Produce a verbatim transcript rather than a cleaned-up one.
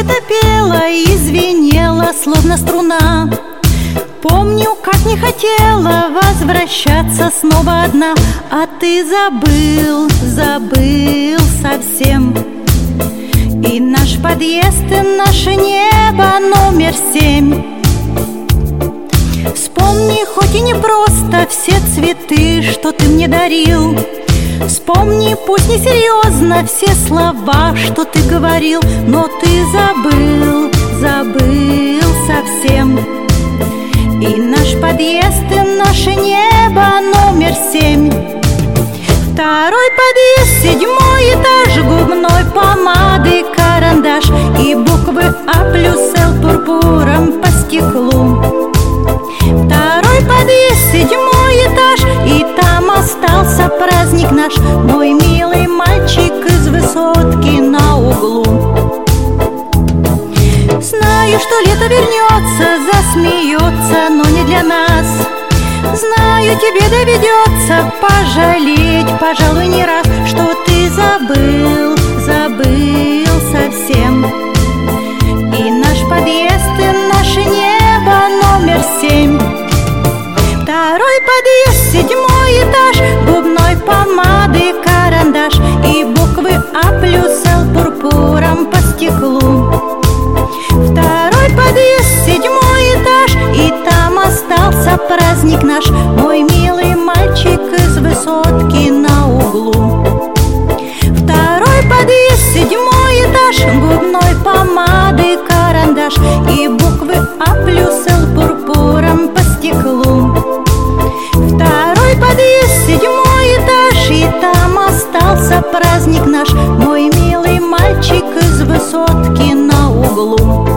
где-то пела и звенела, словно струна. Помню, как не хотела возвращаться снова одна, а ты забыл, забыл совсем. И наш подъезд, и наше небо номер семь. Вспомни, хоть и не просто, все цветы, что ты мне дарил. Вспомни, пусть не серьезно, все слова, что ты говорил, но ты забыл, забыл совсем. И наш подъезд, и наше небо номер семь. Второй подъезд, седьмой этаж, губной помадой карандаш и буквы А плюс Л пурпуром по стеклу. Второй подъезд, седьмой этаж, и там остался праздник наш, мой милый мальчик из высотки на углу. Знаю, что лето вернется, засмеется, но не для нас. Знаю, тебе доведется пожалеть, пожалуй, не раз, что ты забыл, забыл совсем. И наш подъезд, и наше небо номер семь. Второй подъезд, седьмой этаж, губной помадой карандаш и буквы А плюс Л пурпуром по стеклу. Второй подъезд, седьмой этаж, и там остался праздник наш, мой милый мальчик из высотки на углу. Второй подъезд, седьмой этаж, губной помадой карандаш и буквы А плюс Л пурпуром по стеклу. Второй подъезд, седьмой этаж, и там остался праздник наш, мой милый мальчик из высотки на углу.